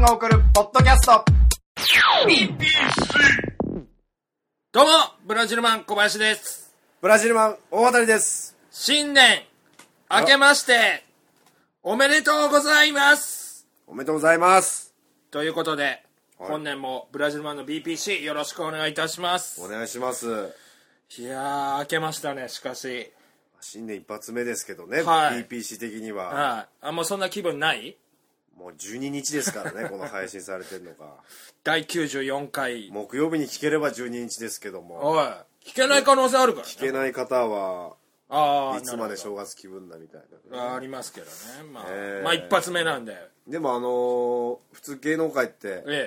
が送るポッドキャスト。 どうもブラジルマン小林です。 ブラジルマン大渡です。 新年明けましておめでとうございます。 おめでとうございます。 ということで、本年もブラジルマンの BPC よろしくお願いいたします。 お願いします。 いやー明けましたね。しかし新年一発目ですけどね、 はい、 BPC 的には、 はい、もうそんな気分ない？ もう12日ですからねこの配信されてるのが第94回木曜日に聞ければ12日ですけども、 おい聞けない可能性あるからね。 聞けない方はいつまで正月気分だみたいな、ね、 ありますけどね、まあ一発目なんで。 でも普通芸能界って、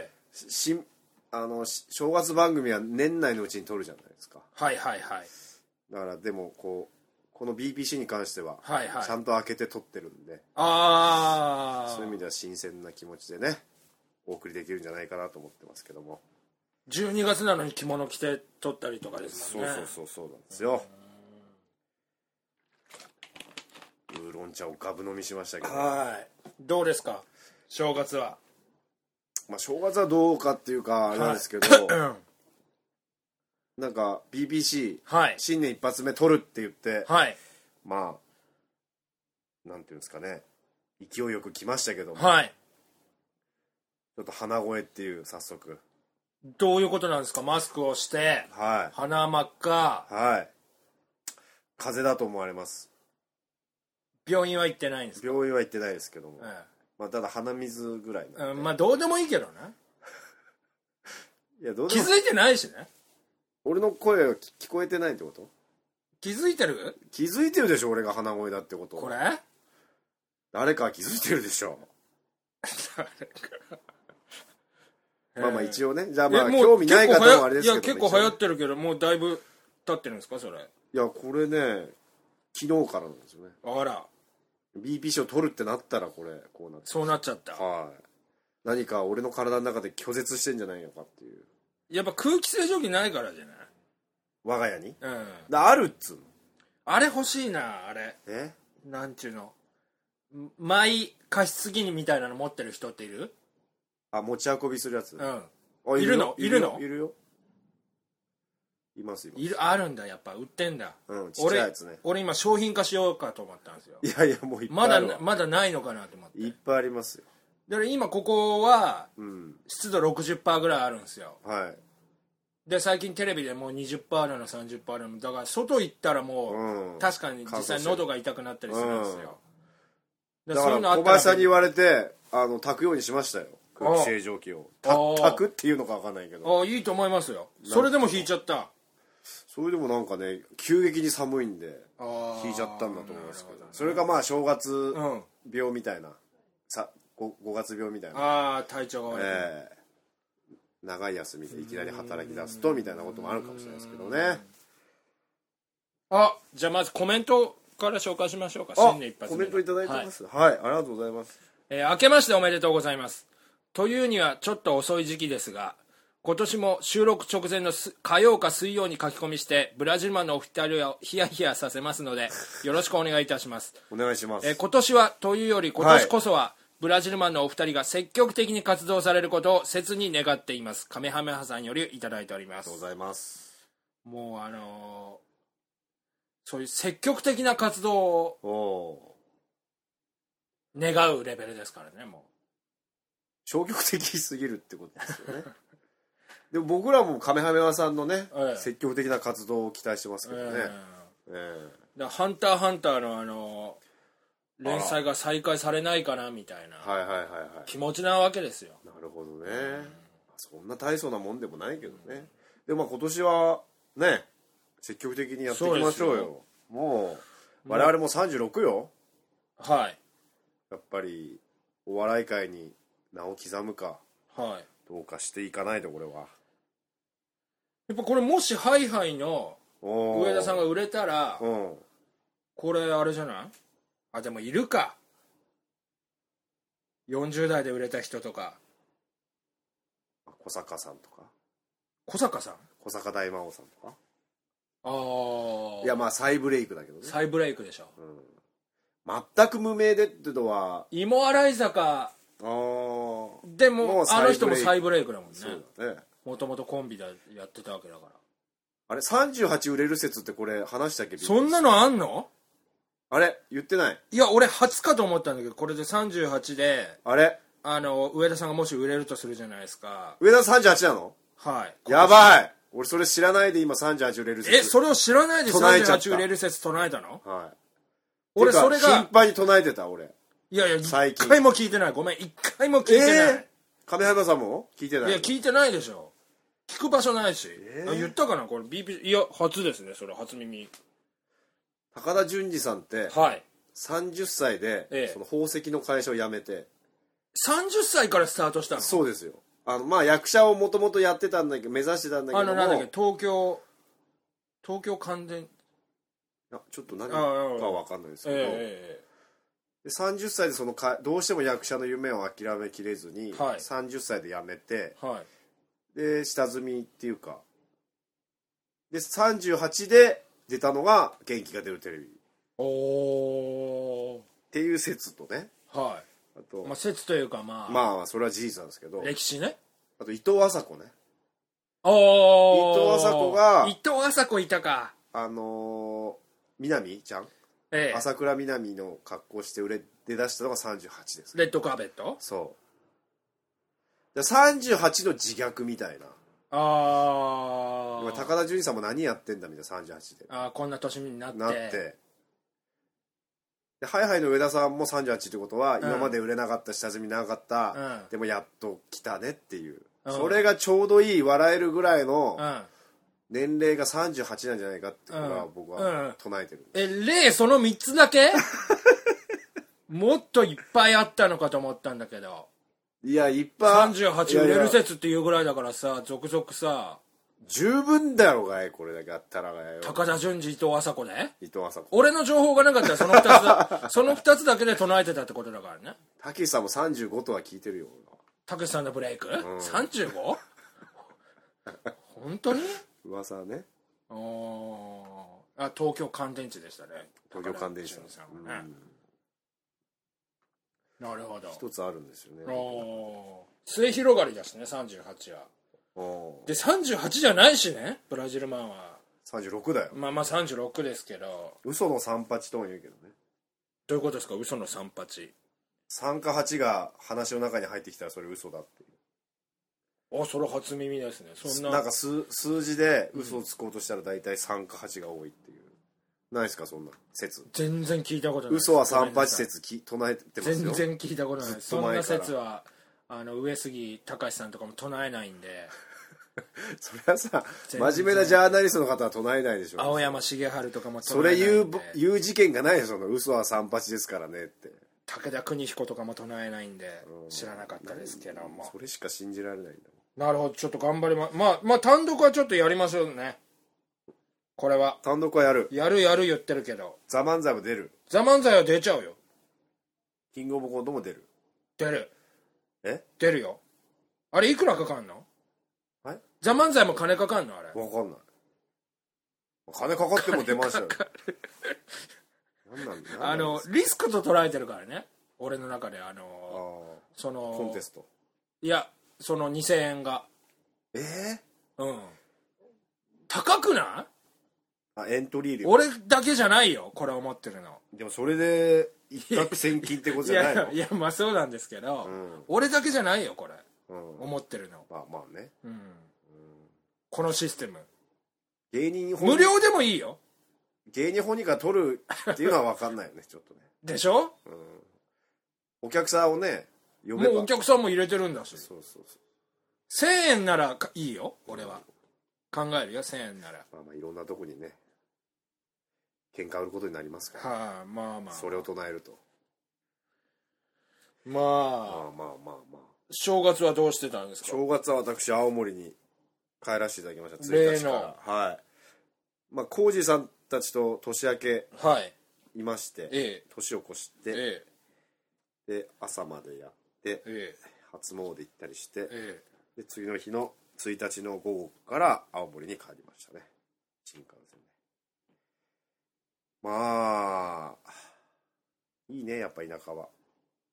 正月番組は年内のうちに撮るじゃないですか。 はいはいはい。 だからでもこの BPC に関しては、 はいはい、 ちゃんと開けて撮ってるんで、そういう意味では新鮮な気持ちでねお送りできるんじゃないかなと思ってますけども。 12月なのに着物着て撮ったりとかですもんね。 そうなんですよ。ウーロン茶をガブ飲みしましたけど、 どうですか正月は。 まあ正月はどうかっていうかあれなんですけど、なんか BPC、新年一発目撮るって言って、まあなんていうんですかね、勢いよく来ましたけども、ちょっと鼻声っていう。早速どういうことなんですか？マスクをして、鼻真っ赤、 風邪だと思われます。 病院は行ってないんですか？ 病院は行ってないですけども、まあ、ただ鼻水ぐらいなんで、 まあどうでもいいけどねいやどうでも気づいてないしね。 俺の声が聞こえてないってこと？ 気づいてる？ 気づいてるでしょ俺が鼻声だってこと。 これ誰か気づいてるでしょまあまあ一応ね、じゃあまあ興味ない方はあれですけど、 いや結構流行ってるけど、もうだいぶ経ってるんですかそれ？ いやこれね昨日からなんですよね。 あら BPC を取るってなったらこれこうなって、 そうなっちゃった。 何か俺の体の中で拒絶してんじゃないのかっていう。 やっぱ空気清浄機ないからじゃない？ 我が家に、あるっつうの。あれ欲しいな。あれなんちゅうの、マイ加湿器みたいなの持ってる人っている？ 持ち運びするやつ。 いるの？ いるよ。いますあるんだ。やっぱ売ってんだ。 ちっちゃいやつね。 俺今商品化しようかと思ったんですよ。 いやもういっぱいあるわ。 まだないのかなと思って。 いっぱいありますよ。 だから今ここは湿度 60% ぐらいあるんですよ。で最近テレビでもう 20% なの 30% なのだから外行ったらもう、確かに実際喉が痛くなったりするんですよ。 だから小林さんに言われて炊くようにしましたよ、空気清浄機を。炊くっていうのか分かんないけど。 いいと思いますよ。それでも引いちゃった。 それでもなんかね急激に寒いんで引いちゃったんだと思いますけど、それがまあ正月病みたいな、5月病みたいな、 体調が悪い、 長い休みでいきなり働き出すとみたいなこともあるかもしれないですけどね。 じゃあまずコメントから紹介しましょうか。新年一発目コメントいただいてます。ありがとうございます。 明けましておめでとうございます。というにはちょっと遅い時期ですが、今年も収録直前の火曜か水曜に書き込みしてブラジルマンのお二人をヒヤヒヤさせますのでよろしくお願いいたします。 お願いします。 今年はというより今年こそは、ブラジルマンのお二人が積極的に活動されることを切に願っています。カメハメハさんよりいただいております。 ありがとうございます。 もうそういう積極的な活動を願うレベルですからね。もう消極的すぎるってことですよねでも僕らもカメハメハさんのね、積極的な活動を期待してますけどね。 だハンターハンターの連載が再開されないかなみたいな気持ちなわけですよ。 なるほどね。そんな大層なもんでもないけどね。でも今年はね積極的にやっていきましょうよ。もう我々も36よ。やっぱりお笑い界に名を刻むか、どうかしていかないと。これはやっぱこれもしハイハイの上田さんが売れたら、これあれじゃない？でもいるか、40代で売れた人とか。 小坂さんとか。 小坂さん、 小坂大魔王さんとか。 いやまあ再ブレイクだけどね。 再ブレイクでしょ。 全く無名でってのは芋洗坂でもあの人も再ブレイクだもんね。 そうだね。 もともとコンビでやってたわけだから。 あれ38売れる説ってこれ話したっけ？ そんなのあんの？ あれ言ってない？ いや俺初かと思ったんだけど、これで38であれ上田さんがもし売れるとするじゃないですか。 上田38なの？ はい。 やばい、俺それ知らないで今38売れる説。 それを知らないで38売れる説唱えたの？はい。俺それが頻繁に唱えてた俺。 いや一回も聞いてない。ごめん、一回も聞いてない。 亀山さんも聞いてない？ いや聞いてないでしょ。聞く場所ないし。言ったかなこれ BP。 いや初ですね、それ初耳。 高田純次さんって、はい、30歳で、その宝石の会社を辞めて。 30歳からスタートしたの？ そうですよ。まあ役者をもともとやってたんだけど、目指してたんだけども、 なんだっけ、東京関電、 ちょっと何かは分かんないですけど、で30歳でどうしても役者の夢を諦めきれずに、はい、30歳で辞めて、はい、で下積みっていうかで38で出たのが「元気が出るテレビ」っていう説とね、はい、あと、 説というかまあそれは事実なんですけど、 歴史ね。 あと伊藤麻子ね。 伊藤麻子いたか。 南ちゃん、朝倉南の格好して出だしたのが38です、 レッドカーベット。 そう38の自虐みたいな。高田純次さんも何やってんだみたいな、38でこんな年になってでハイハイの上田さんも38ってことは、今まで売れなかった、下積み長かった、でもやっと来たねっていう、それがちょうどいい笑えるぐらいの年齢が38なんじゃないかってことは僕は唱えてるんです。 例その3つだけ？もっといっぱいあったのかと思ったんだけど。 いやいっぱい 38売れる説っていうぐらいだからさ、続々さ十分だろうがい、これだけあったらがよ。 高田純次、伊藤麻子ね。 伊藤麻子。 俺の情報がなかったらその2つだその2つだけで唱えてたってことだからね。 たけしさんも35とは聞いてるよ。 たけしさんのブレイク、35？ 本当に？ 噂ね。 東京乾電池でしたね。 東京乾電池さんね。 なるほど。 一つあるんですよね。 末広がりだしね、38は。で38じゃないしね、ブラジルマンは。 36だよ。 まあ36ですけど。 嘘の38とも言うけどね。 どういうことですか、嘘の38？ 3か8が話の中に入ってきたらそれ嘘だっていう。 それ初耳ですね。そんななんか数字で嘘をつこうとしたら大体3か8が多いっていう。ないですかそんな説？ 全然聞いたことない。 嘘は38説唱えてますよ。 全然聞いたことない。そんな説は上杉隆さんとかも唱えないんで。 それはさ、真面目なジャーナリストの方は唱えないでしょ。 青山茂春とかも唱えないんで。それ言う事件がないよ、その嘘は38ですからねって。 武田邦彦とかも唱えないんで知らなかったですけども。 それしか信じられないんだもん。なるほど、ちょっと頑張りまあ単独はちょっとやりましょうね。これは単独はやる言ってるけど。 ザ・漫才も出る。 ザ・漫才は出ちゃうよ。 キングオブコントも出る。 出るよ。あれいくらかかんの？ザ・漫才も金かかんの？あれ分かんない。金かかっても出ましたよ。 リスクと捉えてるからね、俺の中で。そのコンテスト、 いやその2000円が高くない？ エントリー料。 俺だけじゃないよこれ思ってるの。 でもそれで一攫千金ってことじゃないの？ いやまあそうなんですけど、俺だけじゃないよこれ、思ってるの。 まあね、 このシステム芸人無料でもいいよ。 芸人本人が取るっていうのは分かんないよね。ちょっとね。 でしょ、 お客さんをね呼べば。もうお客さんも入れてるんだし。 そう 1000円ならいいよ俺は。考えるよ1000円なら。 まあいろんなとこにね喧嘩売ることになりますから、 まあそれを唱えると。 まあ正月はどうしてたんですか？ 正月は私青森に帰らせていただきました。1日から浩二さんたちと年明けいまして、年を越して、で朝までやって、初詣行ったりして、で次の日の1日の午後から青森に帰りましたね、新幹線で。まあいいねやっぱ田舎は。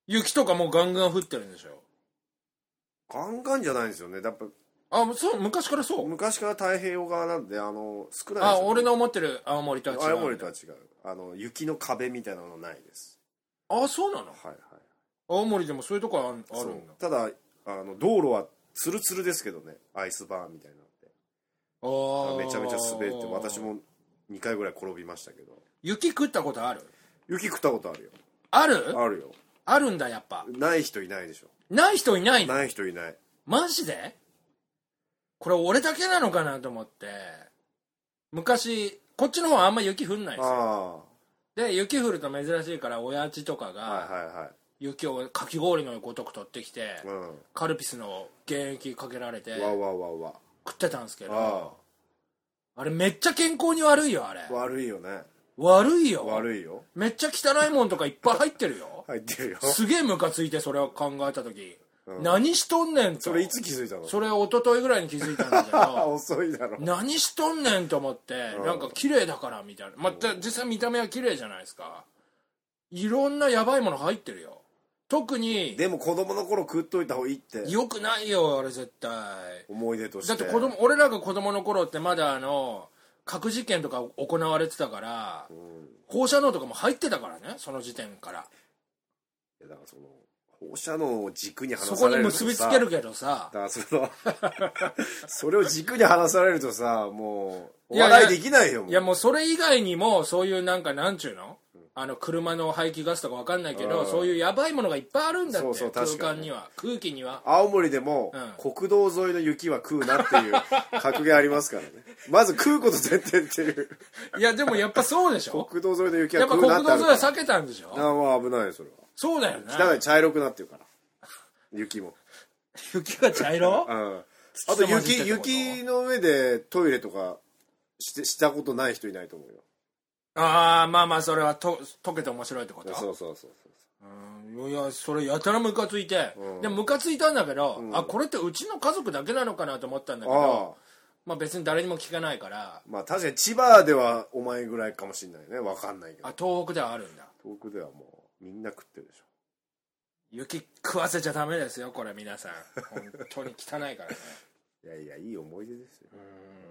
雪とかもうガンガン降ってるんでしょ？ ガンガンじゃないんですよね。やっぱそう、昔からそう？ 昔から太平洋側なんで少ないですよ、ね。 俺の思ってる青森とは違う。 青森とは違う。雪の壁みたいなのないです。 そうなの？ はいはい。 青森でもそういうとこあるんだ。 ただ道路はツルツルですけどね、アイスバーンみたいなので。めちゃめちゃ滑って、私も2回ぐらい転びましたけど。 雪食ったことある？ 雪食ったことあるよ。 ある？ あるよ。 あるんだ、やっぱ。 ない人いないでしょ。 ない人いないの？ ない人いない。 マジで？これ俺だけなのかなと思って。昔こっちの方はあんま雪降んないですよ。で雪降ると珍しいから親父とかが雪をかき氷のごとく取ってきて、カルピスの原液かけられて食ってたんですけど、あれめっちゃ健康に悪いよ。あれ悪いよね。 悪いよ。めっちゃ汚いもんとかいっぱい入ってるよ。 入ってるよ。 すげえムカついて、それを考えた時、何しとんねんと。 それいつ気づいたの？ それ一昨日ぐらいに気づいたんだけど遅いだろ。 何しとんねんと思って、なんか綺麗だからみたいな。実際見た目は綺麗じゃないですか。いろんなヤバいもの入ってるよ。特にでも子供の頃食っといた方がいいって。 よくないよあれ絶対。 思い出として。 だって俺らが子供の頃ってまだ核実験とか行われてたから、放射能とかも入ってたからね、その時点から。 だからその放射能を軸に離されるとさ、 そこに結びつけるけどさ、 だからそれを軸に離されるとさ、もうお笑いできないよ。 いやもうそれ以外にもそういうなんちゅうの、車の排気ガスとか分かんないけど、そういうヤバいものがいっぱいあるんだって。空間には、空気には。 青森でも、国道沿いの雪は食うなっていう格言ありますからね。まず食うこと前提っていう。 いやでもやっぱそうでしょ。 国道沿いの雪は食うなって。 やっぱ国道沿いは避けたんでしょ。 もう危ないよそれは。 そうだよね。 汚い、茶色くなってるから雪も。 雪が茶色？ あと雪の上でトイレとかしたことない人いないと思うよ。 まあそれは溶けて面白いってこと？ そういやそれやたらムカついて、でもムカついたんだけど、これってうちの家族だけなのかなと思ったんだけど、別に誰にも聞かないから。 確かに千葉ではお前ぐらいかもしれないね。分かんないけど。 東北ではあるんだ。 東北ではもうみんな食ってるでしょ。 雪食わせちゃダメですよこれ皆さん。本当に汚いからね。 いやいい思い出ですよ。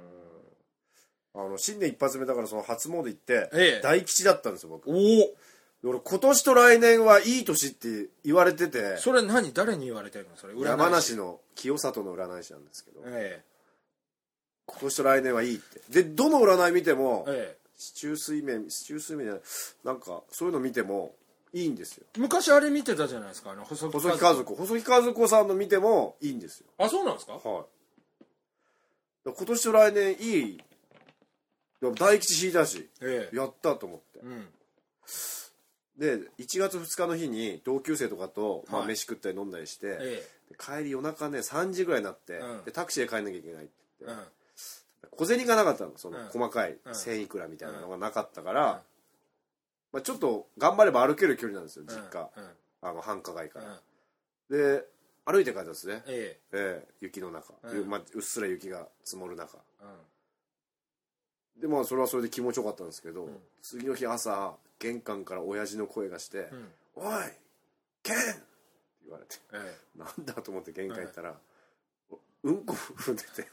新年一発目だからその初詣行って大吉だったんですよ僕。俺今年と来年はいい年って言われてて。 それ誰に言われてるの？それ山梨の清里の占い師なんですけど、今年と来年はいいって。でどの占い見ても、四柱推命じゃない、なんかそういうの見てもいいんですよ。 昔あれ見てたじゃないですか、細木和子さんの見てもいいんですよ。 そうなんですか？ はい。今年と来年いい。大吉引いたし、やったと思って、で1月2日の日に同級生とかと、飯食ったり飲んだりして、帰り夜中ね3時ぐらいになって、でタクシーで帰んなきゃいけないって言って、小銭がなかったの、その細かい1000いくらみたいなのがなかったから、ちょっと頑張れば歩ける距離なんですよ実家、繁華街から、で歩いて帰ったんですね、雪の中、うっすら雪が積もる中、でそれはそれで気持ちよかったんですけど、次の日朝玄関から親父の声がして「おいケン!」って言われて、なんだと思って玄関行ったらうんこ踏んでて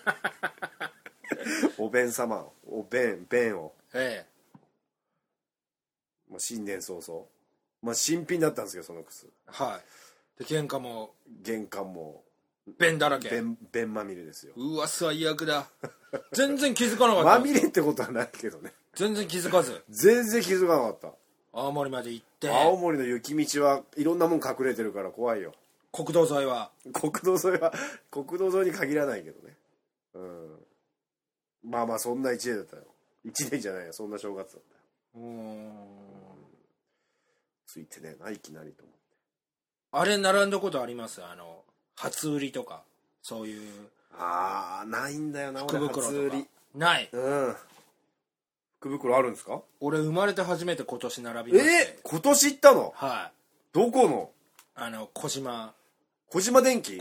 お弁を、新年早々、新品だったんですけどその靴、 で玄関も便だらけ、 便まみれですよ。 うわ最悪だ。全然気づかなかった。 まみれってことはないけどね。 全然気づかず。 全然気づかなかった。 青森まで行って。 青森の雪道はいろんなもん隠れてるから怖いよ。 国道沿いに限らないけどね。そんな一年だったよ。一年じゃないよ、そんな正月だったよ。ついてねえないきなりと思って。 あれ並んだことあります？初売りとかそういう。 ないんだよな。 福袋とかない。 福袋あるんですか？ 俺生まれて初めて今年並びまして。 今年行ったの？どこの？ 小島電機。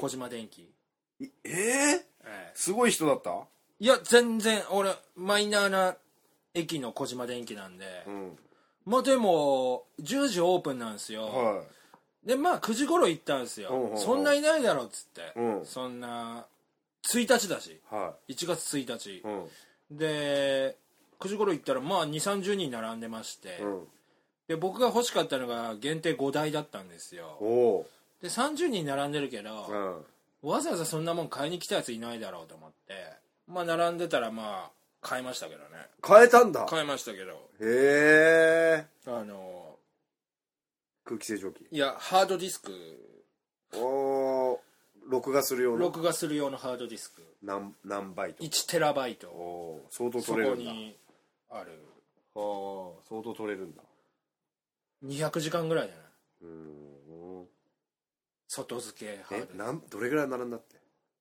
すごい人だった？ いや全然俺マイナーな駅の小島電機なんで、でも10時オープンなんですよ、 でまあ9時頃行ったんですよ、 うんうんうん、 そんないないだろうっつって、 うん、 そんな1日だし、 はい、 1月1日、 うん、 で9時頃行ったらまあ2 3 0人並んでまして、うん、で僕が欲しかったのが限定5台だったんですよ。 おで30人並んでるけど、うん、わざわざそんなもん買いに来たやついないだろうと思って、まあ並んでたらまあ買いましたけどね。 買えたんだ。 買いましたけど、 へえ。空気清浄機、 いやハードディスク、 お録画する用のハードディスク、 何バイト、 1テラバイト、 お相当取れるんだ。 そこにある。 はあ、相当取れるんだ。 200時間ぐらいじゃない。外付けハードディスク。 どれぐらい並んだって。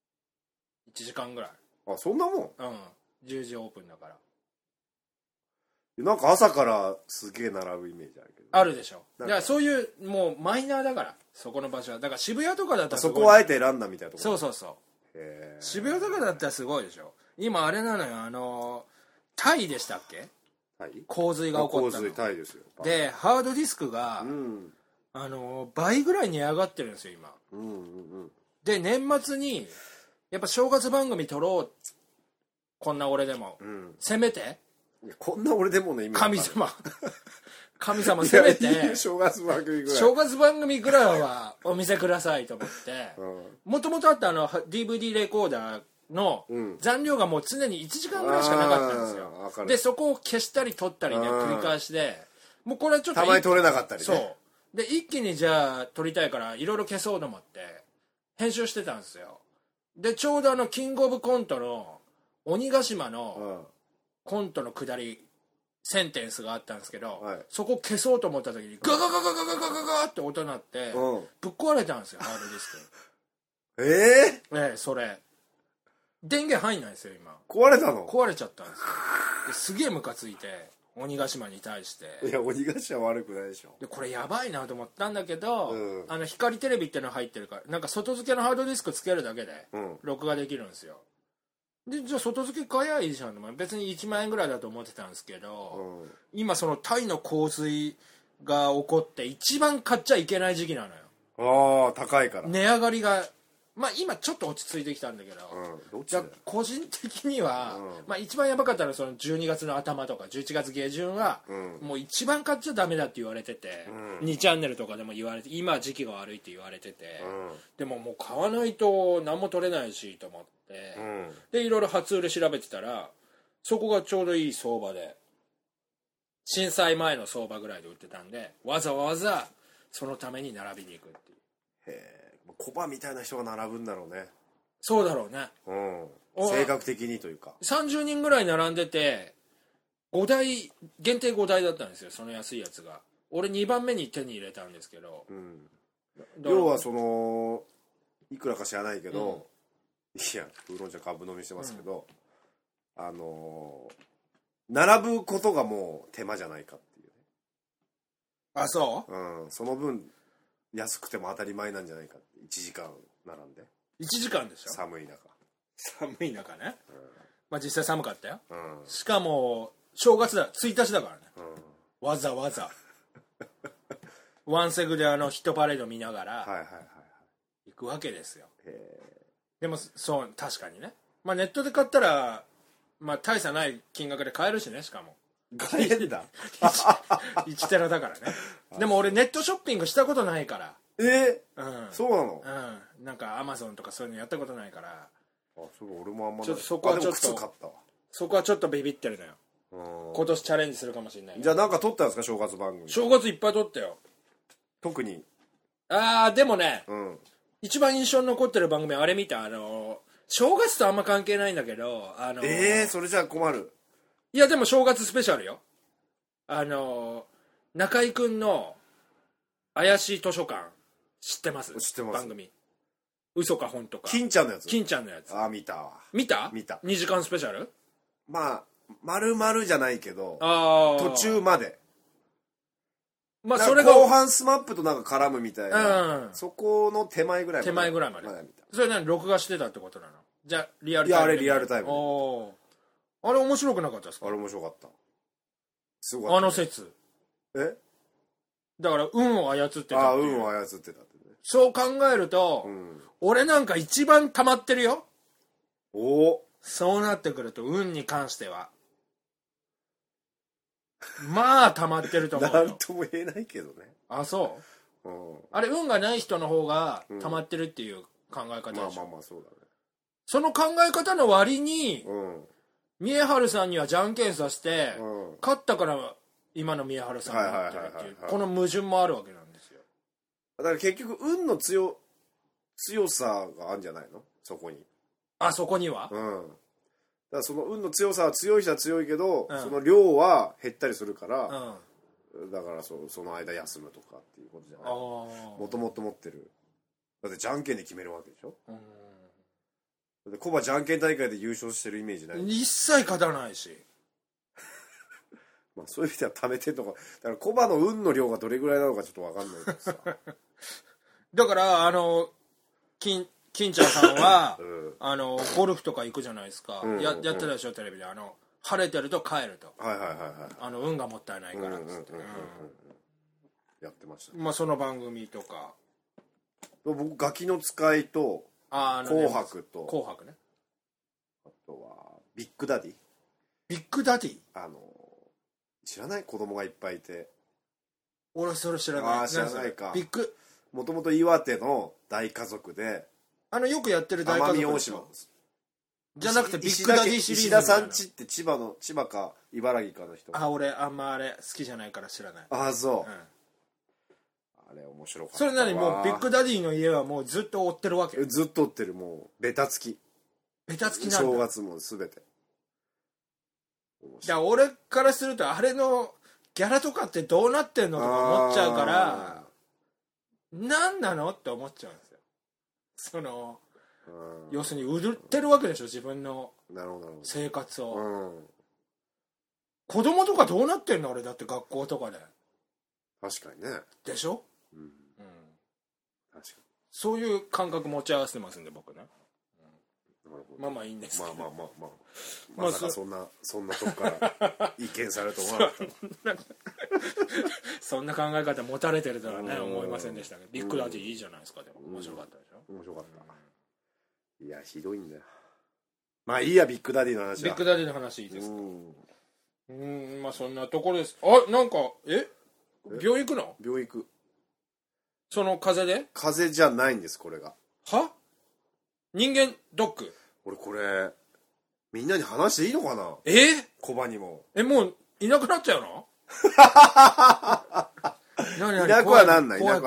1時間ぐらい。 あ、そんなもん。 うん、10時オープンだから。 なんか朝からすげえ並ぶイメージあるけど、 あるでしょ。だからそういうもうマイナーだから、そこの場所は。だから渋谷とかだったらすごい、 そこをあえて選んだみたいなところ。 そうへ渋谷とかだったらすごいでしょ。今あれなのよ、タイでしたっけ、はい、洪水が起こったの。 タイですよ。 でハードディスクが、倍ぐらい値上がってるんですよ今、で年末にやっぱ正月番組撮ろう、こんな俺でも、せめてこんな俺でもね、 神様せめて正月番組ぐらいはお見せくださいと思って、もともとあった DVD レコーダーの残量がもう常に1時間ぐらいしかなかったんですよ。でそこを消したり取ったりね、繰り返しで、もうこれちょっとたまに撮れなかったりね。 そうで一気にじゃあ撮りたいからいろいろ消そうと思って編集してたんですよ。でちょうどキングオブコントの鬼ヶ島のコントの下りセンテンスがあったんですけど、そこ消そうと思った時にガガガガガガガガガって音鳴って、ぶっ壊れたんですよ、ハードディスク。それ電源入んないんですよ今。 壊れたの？ 壊れちゃったんですよ。ですげえムカついて、鬼ヶ島に対して。 いや鬼ヶ島悪くないでしょ。 でこれやばいなと思ったんだけど、光テレビっての入ってるから、なんか外付けのハードディスクつけるだけで録画できるんですよ。でじゃあ外付け買えばいいじゃん。別に1万円ぐらいだと思ってたんですけど、今そのタイの洪水が起こって一番買っちゃいけない時期なのよ。ああ高いから値上がりが、まあ今ちょっと落ち着いてきたんだけど、じゃあ個人的には、まあ一番やばかったのはその12月の頭とか11月下旬は、もう一番買っちゃダメだって言われてて、2チャンネルとかでも言われて、今時期が悪いって言われてて、でももう買わないと何も取れないしと思って、でいろいろ初売れ調べてたらそこがちょうどいい相場で、震災前の相場ぐらいで売ってたんで、わざわざそのために並びに行くっていう。 へえ、コバみたいな人が並ぶんだろうね。 そうだろうね、 性格的にというか。 30人ぐらい並んでて5台限定5台だったんですよ、その安いやつが。俺2番目に手に入れたんですけど、 要はそのいくらか知らないけど、いやウーロン茶株飲みしてますけど、並ぶことがもう手間じゃないかっていうね。 あ、そう、 その分安くても当たり前なんじゃないかって。1時間並んで 1時間でしょ、 寒い中ね、まあ実際寒かったよ、しかも正月だ、1日だからね、わざわざワンセグでヒットパレード見ながら行くわけですよ。でもそう確かにね、まあネットで買ったらまあ大差ない金額で買えるしね、しかも買えんだ 1テラだからね。でも俺ネットショッピングしたことないから。 そうなの？ なんかアマゾンとかそういうのやったことないから。 そう俺もあんまり。 ちょっとそこはちょっと靴買ったわ。 そこはちょっとビビってるのよ。今年チャレンジするかもしれない。 じゃあなんか撮ったんですか、正月番組？ 正月いっぱい撮ったよ。 特に。 でもね、一番印象に残ってる番組あれ見た。正月とあんま関係ないんだけど、 それじゃ困る。 いやでも正月スペシャルよ。中居君の怪しい図書館知ってます？ 知ってます。 番組嘘か本とか。 金ちゃんのやつ。 金ちゃんのやつ。 見たわ。 見た 2 時間スペシャル。 まあ丸々じゃないけど途中まで、まあそれが後半スマップとなんか絡むみたいな、そこの手前ぐらいまで。 手前ぐらいまで。それ何録画してたってことなの？じゃあリアルタイム。 いやあれリアルタイム。 あれ面白くなかったですか？ あれ面白かった。すごかった。 説だから運を操ってたっていう。 運を操ってたってね。 そう考えると、俺なんか一番溜まってるよ。そうなってくると運に関してはまあ溜まってると思うよ。 なんとも言えないけどね。 あ、そう、あれ運がない人の方が溜まってるっていう考え方でしょ。 まあそうだね。 その考え方の割に、三重春さんにはじゃんけんさせて、勝ったから今の三重春さんになってるっていうこの矛盾もあるわけなんですよ。 だから結局運の強さがあるんじゃないの、そこに。 そこには、 だからその運の強さは強い人は強いけど、その量は減ったりするから、だからその間休むとかっていうことじゃない。もともと持ってる。だってじゃんけんで決めるわけでしょ。だってコバじゃんけん大会で優勝してるイメージない。 一切勝たないしまあそういう意味では貯めてんのか。だからコバの運の量がどれぐらいなのかちょっと分かんないけどさだから金ちゃんさんは、ゴルフとか行くじゃないですか、やってたでしょテレビで。晴れてると帰ると、運がもったいないからっつってやってました、 まあその番組とか僕ガキの使いと紅白と紅白ね、 あとはビッグダディ。 ビッグダディ知らない？子供がいっぱいいて。 俺それ知らない。 知らないか。 ビッグ、 もともと岩手の大家族で、 よくやってる大家族奄美大島じゃなくてビッグダディシリーズ石田さんちって千葉か茨城かの人。 俺あんまあれ好きじゃないから知らない。 そう、あれ面白かった。 それ何、もうビッグダディの家はもうずっと追ってるわけ？ ずっと追ってる。もうベタつきなんだ。 正月も全て。 じゃあ俺からするとあれのギャラとかってどうなってんのとか思っちゃうから、何なのって思っちゃうんですよ。要するに売ってるわけでしょ、自分の生活を。子供とかどうなってんのあれ。だって学校とかで。 確かにね。 でしょ。 確かにそういう感覚持ち合わせてますんで僕ね。まあいいんですけど。 まさかそんなとこから意見されると思わなかったそんな考え方持たれてるとはね思いませんでしたけど、ビッグダディいいじゃないですか。でも面白かったでしょ。 面白かった。いやひどいんだよ。まあいいや、ビッグダディの話は。 ビッグダディの話いいですか。まあそんなところです。なんか病院行くの？ 病院行く。 その風邪で？ 風邪じゃないんです、これが。 人間ドック。 俺これみんなに話していいのかな。コバにも。 もういなくなっちゃうの？ いなくはなんない。 怖い。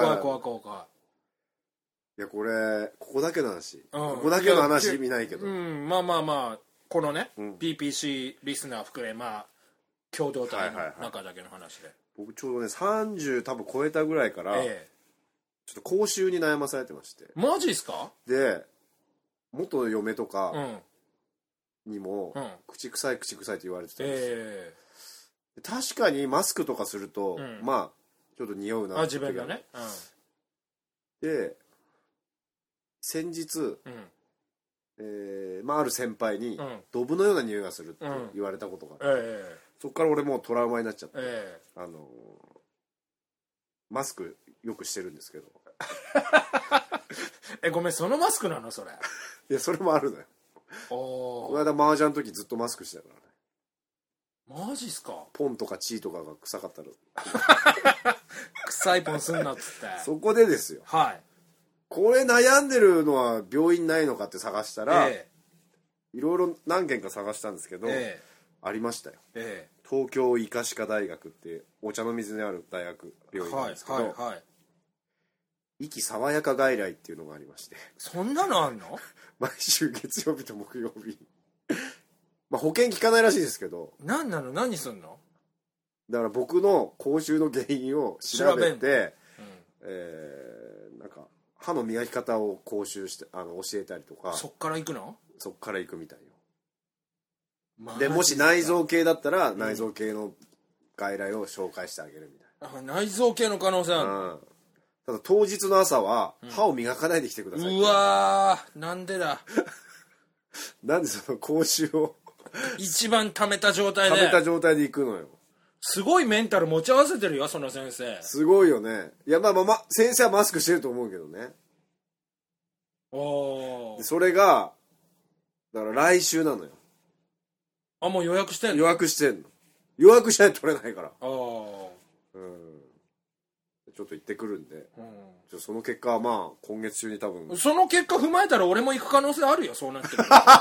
いやここだけの話、ここだけの話意味ないけど、 まあこのね、PPC リスナー含め共同体の中だけの話で、 僕ちょうどね30多分超えたぐらいから、ちょっと口臭に悩まされてまして。 マジっすか？ で元嫁とかにも、口臭いって言われてたんですよ。確かにマスクとかすると、まあちょっと匂うなって。 自分がね。 で先日、ある先輩に、ドブのような匂いがするって言われたことがあって、そっから俺もうトラウマになっちゃって、マスクよくしてるんですけどごめん、そのマスクなのそれ？ いやそれもあるのよ。この間麻雀の時ずっとマスクしてたからね。 マジっすか？ ポンとかチーとかが臭かったら臭いポンすんなっつってそこでですよ。これ悩んでるのは病院ないのかって探したら、いろいろ何軒か探したんですけど、ありましたよ。東京医科歯科大学ってお茶の水にある大学病院なんですけど、息爽やか外来っていうのがありまして。 そんなのあんの？ 毎週月曜日と木曜日保険効かないらしいですけど。 何なの？何すんの？ だから僕の口臭の原因を調べて、なんか歯の磨き方を講習して教えたりとか。 そっから行くの？ そっから行くみたいよ。でもし内臓系だったら、内臓系の外来を紹介してあげるみたいな。 内臓系の可能性あるの？ ただ当日の朝は歯を磨かないで来てください。 うわー、なんでだ。 なんでその口臭を一番溜めた状態で行くのよ。 すごいメンタル持ち合わせてるよその先生。 すごいよね。いやまあ先生はマスクしてると思うけどね。でそれがだから来週なのよ。 あ、もう予約してんの？ 予約してんの。予約しないと取れないから。ちょっと行ってくるんで、その結果はまあ今月中に多分。 その結果踏まえたら俺も行く可能性あるよ、そうなってる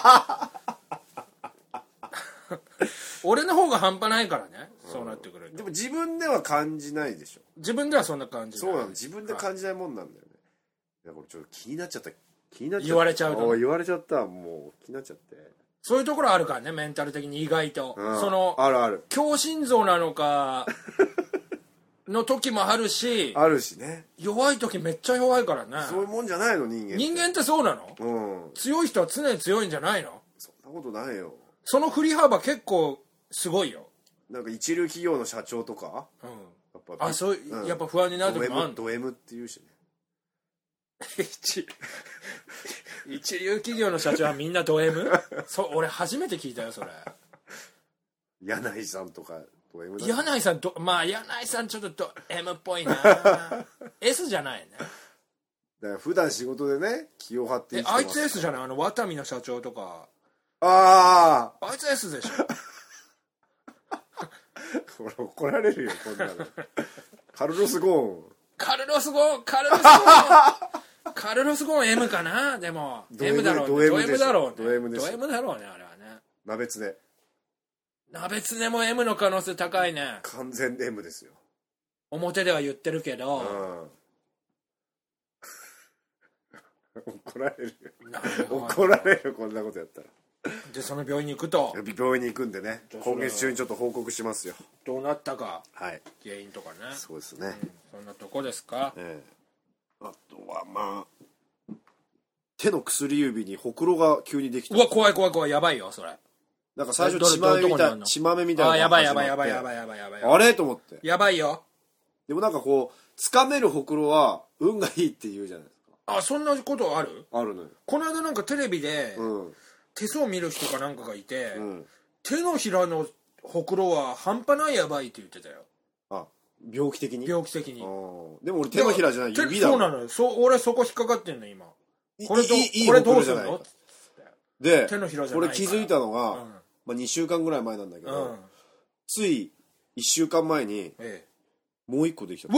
俺の方が半端ないからね、そうなってくると。 でも自分では感じないでしょ。 自分ではそんな感じ。 そうなの、自分で感じないもんなんだよね。いやこれちょっと気になっちゃった。 言われちゃうと。 言われちゃった。もう気になっちゃって。 そういうところあるからね、メンタル的に意外と、そのある強心臓なのかの時もあるしあるしね。 弱い時めっちゃ弱いからね。 そういうもんじゃないの、人間ってそうなの？強い人は常に強いんじゃないの？ そんなことないよ。 その振り幅結構すごいよ。 なんか一流企業の社長とか、 やっぱ不安になる時もあるの？ ド M って言うしね。 一流企業の社長はみんなド M？ 俺初めて聞いたよそれ。 柳井さんとかド M だ。 柳井さん柳井さんちょっとド M っぽいなS じゃないね。 だから普段仕事でね気を張って生きてます。 あいつ S じゃない？ワタミの社長とか。 あいつ S でしょ。 これ怒られるよこんなの。カルロス・ゴーン。 カルロス・ゴーン M かな。でも M だろうね。ド M だろうね。ド M だろうね、あれはね。 鍋つね。 鍋つねも M の可能性高いね。 完全 M ですよ。 表では言ってるけど、 怒られるよ。怒られる、こんなことやったら。 でその病院に行くと。 病院に行くんでね、今月中にちょっと報告しますよ。 どうなったか、 はい、 原因とかね。 そうですね、 そんなとこですか。 あとはまあ手の薬指にほくろが急にできた。 うわ怖いやばいよそれ。 なんか最初血豆みたいな。 やばい。 あれと思って。 やばいよ。 でもなんかこう掴めるほくろは運がいいって言うじゃないですか。 そんなことある？ あるのよ。 この間なんかテレビで、手相見る人かなんかがいて、手のひらのほくろは半端ないやばいって言ってたよ。 病気的に。 でも俺手のひらじゃない指だ。 そうなのよ。俺そこ引っかかってんの今。 これどうするの？で手のひらじゃない。 これ気づいたのが、2週間ぐらい前なんだけど、つい1週間前にもう1個できちゃった。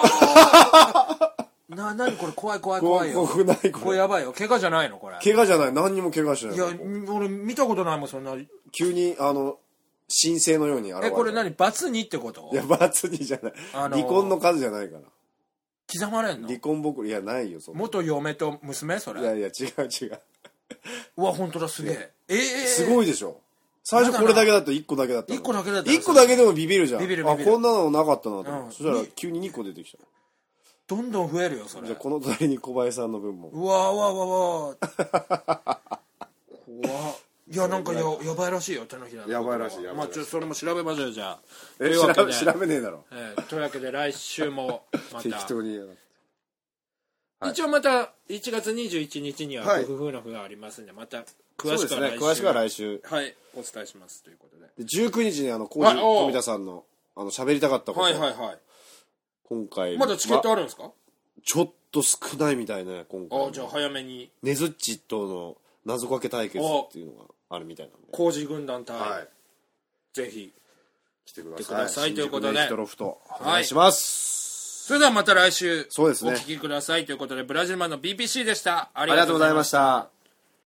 何これ怖いよ。これやばいよ。怪我じゃないのこれ？ 怪我じゃない。何にも怪我してない。 いや俺見たことないもんそんな。 急に神聖のように現れる。 これ何バツ2ってこと？ いやバツ2じゃない。離婚の数じゃないから。 刻まれんの？ 離婚僕いやないよ。 元嫁と娘それ？ いや違う。 うわ本当だすげえ。 すごいでしょ。最初これだけだった1個だけだった。 1個だけだった。 1個だけでもビビるじゃん。 ビビる。 こんなのなかったなと。そしたら急に2個出てきた。 どんどん増えるよそれ。 じゃあこの隣に小林さんの分も。 うわ怖いやなんかやばいらしいよ手のひら。 やばいらしい。 まあそれも調べましょうじゃあ。 調べねえだろ。 というわけで来週もまた適当に。 一応また1月21日には夫婦の日がありますんで、また詳しくは来週お伝えしますということで。 19日に富田さんの喋りたかったこと。今回まだチケットあるんですか？ ちょっと少ないみたいね今回。 じゃあ早めに。 ねずっちとの謎かけ対決っていうのがあるみたいなんで。 工事軍団対、ぜひ来てくださいということで。 お願いします。 それではまた来週お聞きくださいということで、ブラジルマンの BBC でした。 ありがとうございました。